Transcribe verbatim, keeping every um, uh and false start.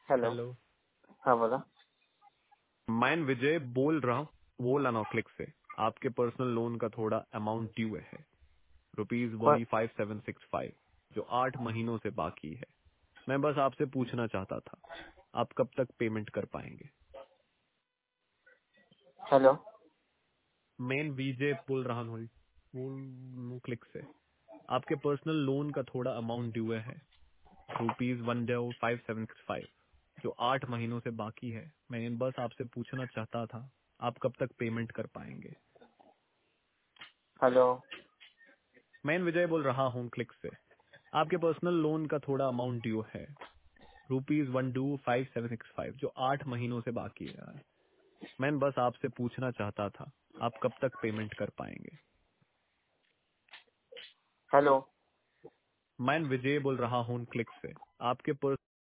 Hello. Hello. हाँ बोलो। मैं विजय बोल रहा हूँ बोल रहा हूँ क्लिक से। आपके पर्सनल लोन का थोड़ा अमाउंट ड्यू है, रुपीज कौन? One five seven six five, जो आठ महीनों से बाकी है। मैं बस आपसे पूछना चाहता था, आप कब तक पेमेंट कर पाएंगे? हेलो। मैं विजय बोल रहा हूँ बोल क्लिक से। आपके पर्सनल लोन का थोड़ा अमाउंट ड्यू है, rupees one five seven six five, जो आठ महीनों से बाकी है। मैं बस आपसे पूछना चाहता था, आप कब तक पेमेंट कर पाएंगे? हेलो। मैं विजय बोल रहा हूँ क्लिक से। आपके पर्सनल लोन का थोड़ा अमाउंट ड्यू है, rupees one two five seven six five, जो आठ महीनों से बाकी है। मैं बस आपसे पूछना चाहता था, आप कब तक पेमेंट कर पाएंगे? हेलो। मैं विजय बोल रहा हूँ क्लिक से। आपके